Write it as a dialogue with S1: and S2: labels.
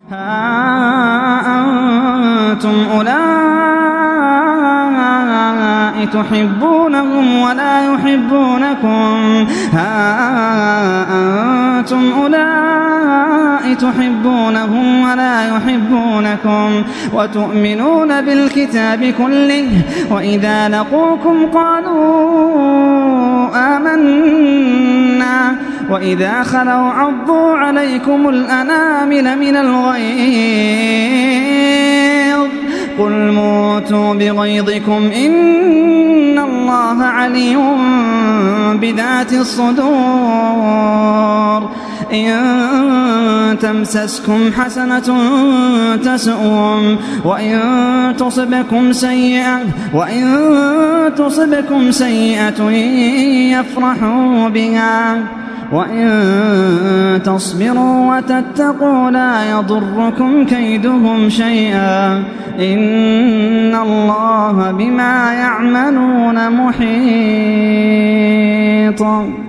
S1: ها أنتم أولئك تحبونهم ولا يحبونكم تحبونهم ولا يحبونكم وتؤمنون بالكتاب كله وإذا لقوكم قالوا آمنا وإذا خلوا عضوا عليكم الأنامل من الغيظ قل موتوا بغيظكم إن الله عليم بذات الصدور إن تمسسكم حسنة تسؤهم وإن تصبكم سيئة يفرحوا بها وإن تصبروا وتتقوا لا يضركم كيدهم شيئا إن الله بما يعملون محيط.